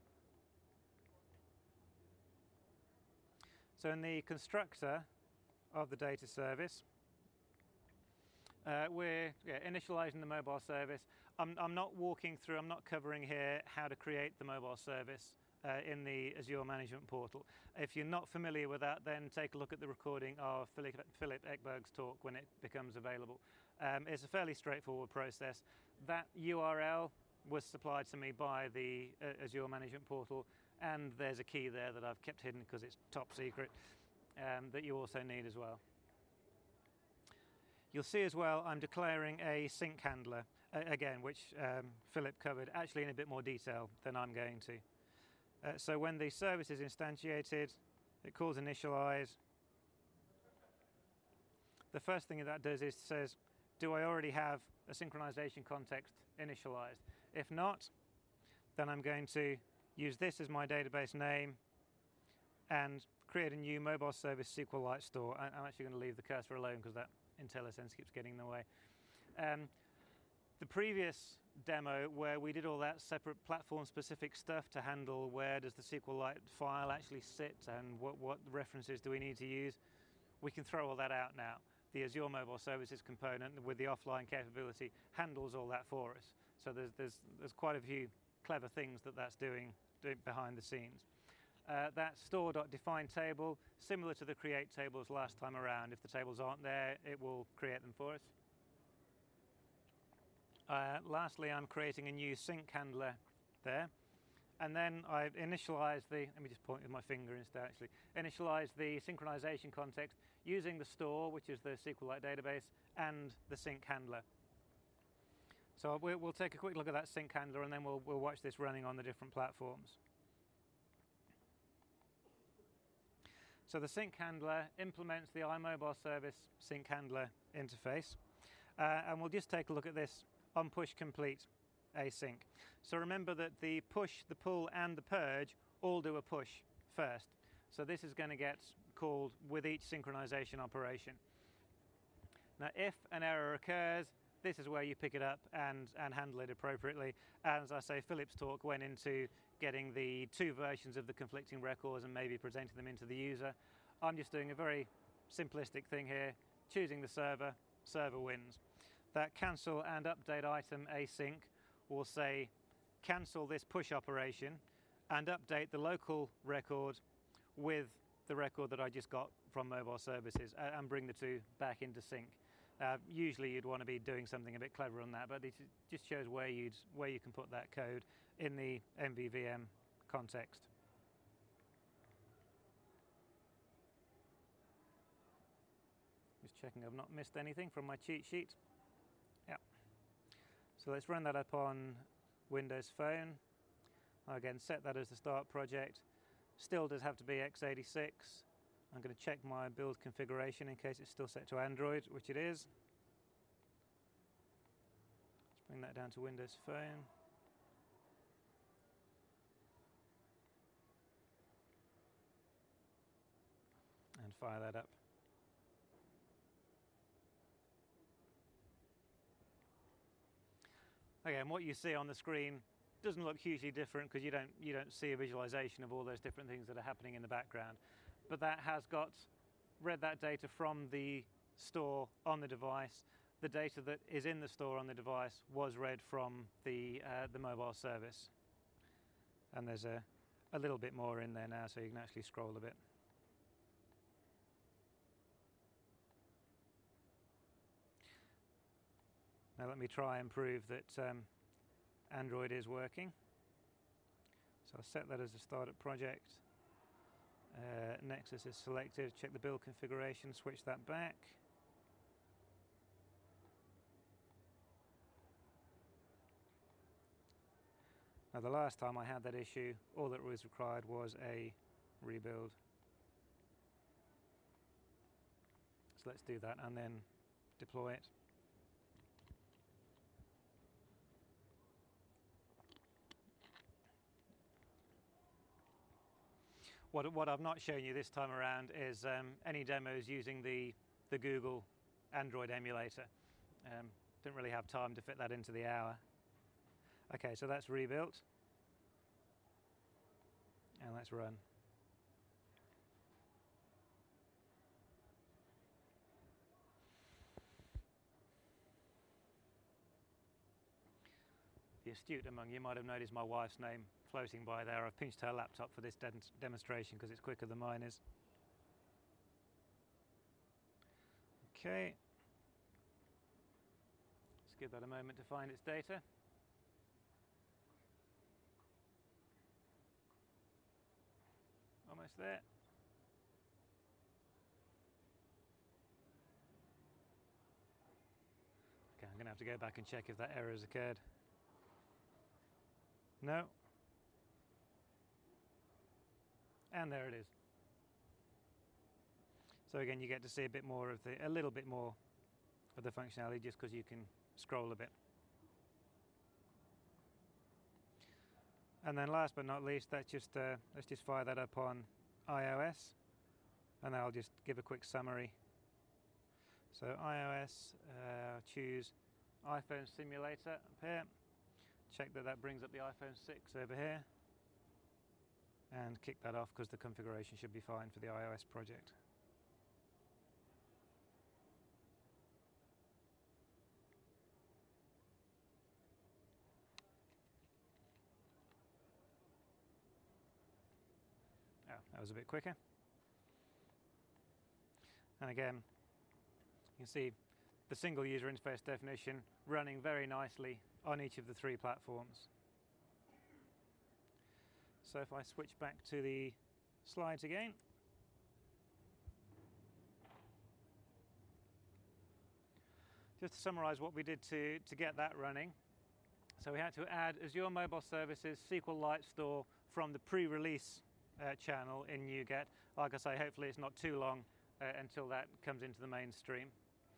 So in the constructor of the data service, uh, we're yeah, initializing the mobile service. I'm, I'm not walking through, I'm not covering here how to create the mobile service uh, in the Azure Management Portal. If you're not familiar with that, then take a look at the recording of Philip, Philip Ekberg's talk when it becomes available. Um, it's a fairly straightforward process. That U R L was supplied to me by the uh, Azure Management Portal, and there's a key there that I've kept hidden because it's top secret, um, that you also need as well. You'll see as well I'm declaring a sync handler, uh, again, which um, Philip covered actually in a bit more detail than I'm going to. Uh, so when the service is instantiated, it calls initialize. The first thing that does is says, do I already have a synchronization context initialized? If not, then I'm going to use this as my database name and create a new mobile service SQLite store. I'm actually going to leave the cursor alone because that IntelliSense keeps getting in the way. Um, the previous demo where we did all that separate platform-specific stuff to handle where does the SQLite file actually sit and what, what references do we need to use, we can throw all that out now. The Azure Mobile Services component with the offline capability handles all that for us. So there's, there's, there's quite a few clever things that that's doing, doing behind the scenes. Uh, that store.define table, similar to the create tables last time around. If the tables aren't there, it will create them for us. Uh, lastly, I'm creating a new sync handler there. And then I initialize the, let me just point with my finger instead actually, initialize the synchronization context using the store, which is the SQLite database, and the sync handler. So we'll, we'll take a quick look at that sync handler and then we'll, we'll watch this running on the different platforms. So the sync handler implements the iMobile service sync handler interface. Uh, and we'll just take a look at this on push complete async. So remember that the push, the pull, and the purge all do a push first. So this is going to get called with each synchronization operation. Now if an error occurs, this is where you pick it up and, and handle it appropriately. And as I say, Philip's talk went into getting the two versions of the conflicting records and maybe presenting them into the user. I'm just doing a very simplistic thing here, choosing the server, server wins. That cancel and update item async will say cancel this push operation and update the local record with the record that I just got from mobile services uh, and bring the two back into sync. Uh, usually you'd want to be doing something a bit clever on that, but it just shows where you'd where you can put that code in the M V V M context. Just checking I've not missed anything from my cheat sheet. Yeah. So let's run that up on Windows Phone. Again, set that as the start project. Still does have to be x eighty-six. I'm going to check my build configuration in case it's still set to Android, which it is. Let's bring that down to Windows Phone. And fire that up. Again, what you see on the screen doesn't look hugely different because you don't you don't see a visualization of all those different things that are happening in the background. But that has got read that data from the store on the device. The data that is in the store on the device was read from the uh, the mobile service. And there's a, a little bit more in there now, so you can actually scroll a bit. Now let me try and prove that um, Android is working. So I'll set that as a startup project. Uh, Nexus is selected, check the build configuration, switch that back. Now the last time I had that issue, all that was required was a rebuild. So let's do that and then deploy it. What, what I've not shown you this time around is um, any demos using the, the Google Android emulator. Um, didn't really have time to fit that into the hour. Okay, so that's rebuilt. And let's run. The astute among you might have noticed my wife's name floating by there. I've pinched her laptop for this de demonstration because it's quicker than mine is. Okay. Let's give that a moment to find its data. Almost there. Okay, I'm going to have to go back and check if that error has occurred. No. And there it is. So again, you get to see a bit more of the, a little bit more of the functionality just because you can scroll a bit. And then last but not least, that's just, uh, let's just fire that up on iOS. And I'll just give a quick summary. So iOS, uh, choose iPhone Simulator up here. Check that that brings up the iPhone six over here. And kick that off because the configuration should be fine for the iOS project. Oh, that was a bit quicker. And again, you can see the single user interface definition running very nicely on each of the three platforms. So if I switch back to the slides again. Just to summarize what we did to, to get that running. So we had to add Azure Mobile Services S Q L Lightstore from the pre-release uh, channel in NuGet. Like I say, hopefully it's not too long uh, until that comes into the mainstream.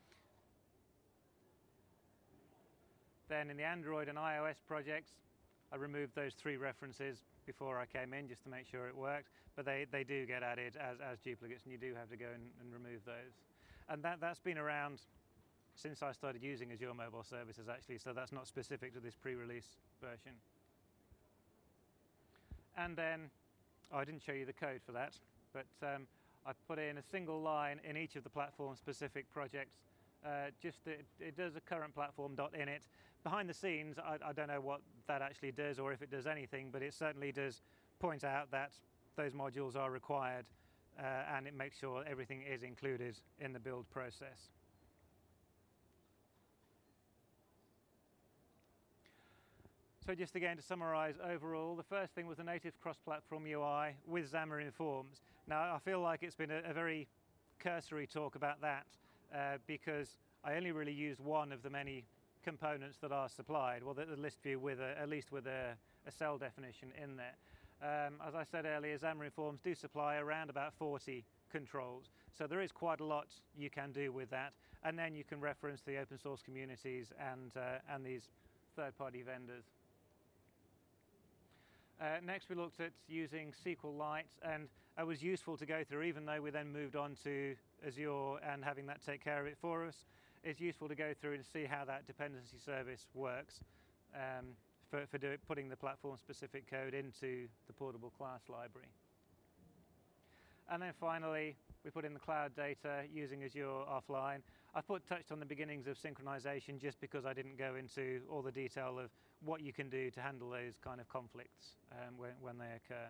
Then in the Android and iOS projects, I removed those three references before I came in just to make sure it worked, but they, they do get added as, as duplicates and you do have to go and, and remove those. And that, that's been around since I started using Azure Mobile Services actually, so that's not specific to this pre-release version. And then, oh, I didn't show you the code for that, but um, I put in a single line in each of the platform-specific projects Uh, just it, it does a current platform dot init. Behind the scenes, I, I don't know what that actually does or if it does anything, but it certainly does point out that those modules are required, uh, and it makes sure everything is included in the build process. So just again to summarize overall, the first thing was the native cross-platform U I with Xamarin Forms. Now I feel like it's been a, a very cursory talk about that uh, because I only really used one of the many components that are supplied, well the, the list view with a, at least with a, a cell definition in there. Um, as I said earlier, Xamarin Forms do supply around about forty controls, so there is quite a lot you can do with that, and then you can reference the open source communities and, uh, and these third-party vendors. Uh, next we looked at using SQLite, and it was useful to go through, even though we then moved on to Azure and having that take care of it for us. It's useful to go through and see how that dependency service works um, for, for do, putting the platform-specific code into the portable class library. And then finally, we put in the cloud data using Azure offline. I put touched on the beginnings of synchronization just because I didn't go into all the detail of what you can do to handle those kind of conflicts um, when, when they occur.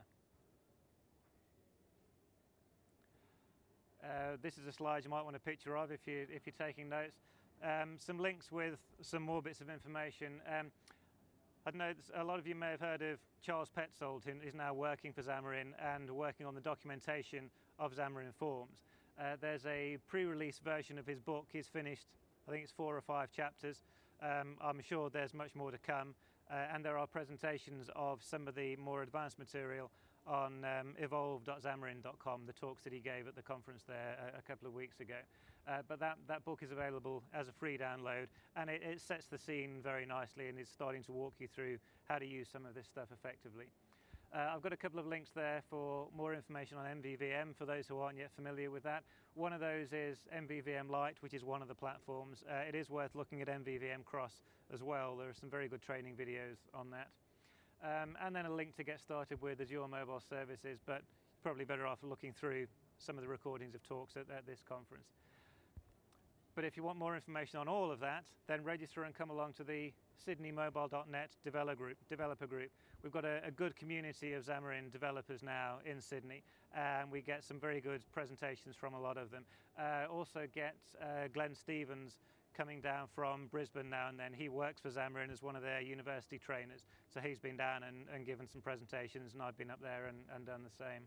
Uh, this is a slide you might want a picture of if, you, if you're taking notes. Um, some links with some more bits of information. Um, I know a lot of you may have heard of Charles Petzold, who is now working for Xamarin and working on the documentation of Xamarin Forms. Uh, there's a pre-release version of his book. He's finished, I think it's four or five chapters. Um, I'm sure there's much more to come, uh, and there are presentations of some of the more advanced material on um, evolve dot xamarin dot com, the talks that he gave at the conference there a, a couple of weeks ago. Uh, but that, that book is available as a free download, and it, it sets the scene very nicely and is starting to walk you through how to use some of this stuff effectively. Uh, I've got a couple of links there for more information on M V V M for those who aren't yet familiar with that. One of those is M V V M Lite, which is one of the platforms. Uh, it is worth looking at M V V M Cross as well. There are some very good training videos on that. Um, and then a link to get started with Azure Mobile Services, but probably better off looking through some of the recordings of talks at, at this conference. But if you want more information on all of that, then register and come along to the Sydney Mobile dot net developer group. Developer group. We've got a, a good community of Xamarin developers now in Sydney, and we get some very good presentations from a lot of them. Uh, also get uh, Glenn Stevens coming down from Brisbane now and then. He works for Xamarin as one of their university trainers, so he's been down and, and given some presentations, and I've been up there and, and done the same.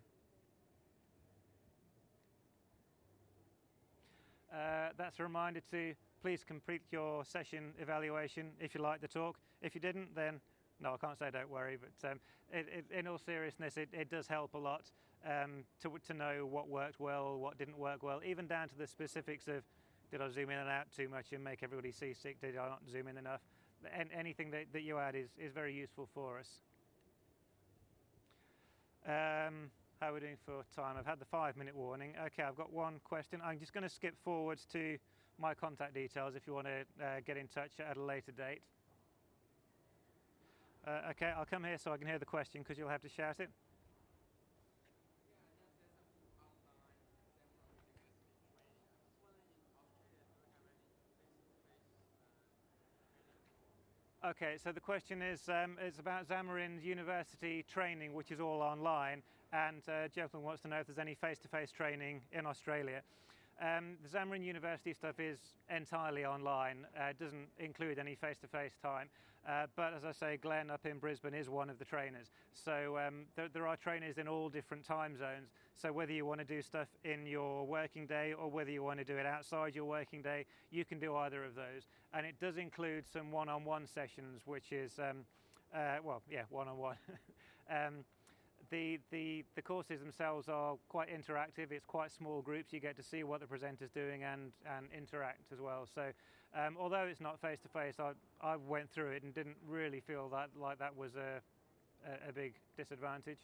Uh, that's a reminder to please complete your session evaluation if you liked the talk. If you didn't, then no, I can't say don't worry, but um, it, it, in all seriousness, it, it does help a lot um, to, to know what worked well, what didn't work well, even down to the specifics of did I zoom in and out too much and make everybody seasick, did I not zoom in enough? And anything that, that you add is, is very useful for us. Um, How are we doing for time? I've had the five minute warning. Okay, I've got one question. I'm just going to skip forwards to my contact details if you want to uh, get in touch at a later date. Uh, okay, I'll come here so I can hear the question because you'll have to shout it. Okay, so the question is um, it's about Xamarin University training, which is all online, and uh, Jocelyn wants to know if there's any face-to-face training in Australia. Um, the Xamarin University stuff is entirely online. Uh, it doesn't include any face-to-face time. Uh, but as I say, Glenn up in Brisbane is one of the trainers. So um, there, there are trainers in all different time zones. So whether you want to do stuff in your working day or whether you want to do it outside your working day, you can do either of those. And it does include some one-on-one sessions, which is, um, uh, well, yeah, one-on-one. um, The, the, the courses themselves are quite interactive. It's quite small groups. You get to see what the presenter's doing and, and interact as well. So um, although it's not face-to-face, I, I went through it and didn't really feel that like that was a, a, a big disadvantage.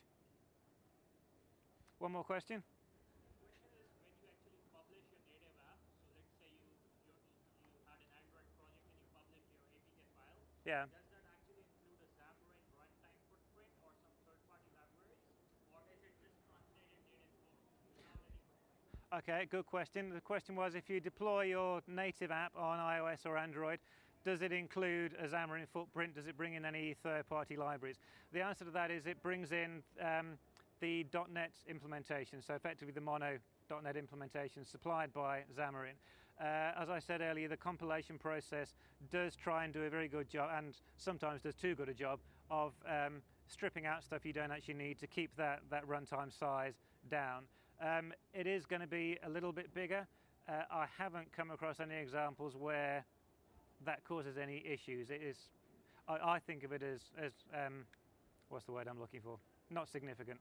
One more question? The question is, when you actually publish your native app, so let's say you, you, you had an Android project and you publish your A P K file. Yeah. Does that actually include a Xamarin runtime footprint or some third-party libraries? Or is it just translated native code without any footprint? Okay, good question. The question was, if you deploy your native app on iOS or Android, does it include a Xamarin footprint? Does it bring in any third-party libraries? The answer to that is it brings in um, the .NET implementation, so effectively the Mono dot net implementation supplied by Xamarin. Uh, as I said earlier, the compilation process does try and do a very good job, and sometimes does too good a job, of um, stripping out stuff you don't actually need to keep that, that runtime size down. Um, it is going to be a little bit bigger. Uh, I haven't come across any examples where that causes any issues. It is, I, I think of it as, as um, what's the word I'm looking for? Not significant.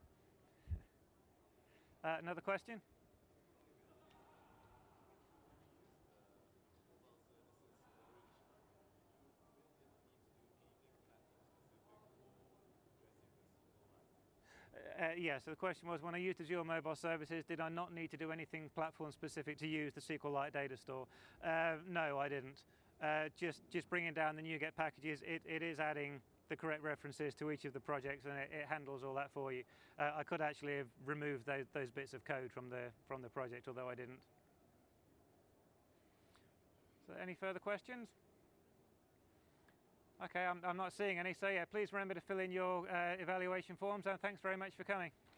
uh, another question? Uh, yeah, so the question was, when I used Azure Mobile Services, did I not need to do anything platform-specific to use the SQLite data store? Uh, no, I didn't. Uh, just, just bringing down the NuGet packages, it, it is adding the correct references to each of the projects, and it, it handles all that for you. Uh, I could actually have removed those, those bits of code from the, from the project, although I didn't. So any further questions? Okay, I'm, I'm not seeing any, so yeah, please remember to fill in your uh, evaluation forms, and thanks very much for coming.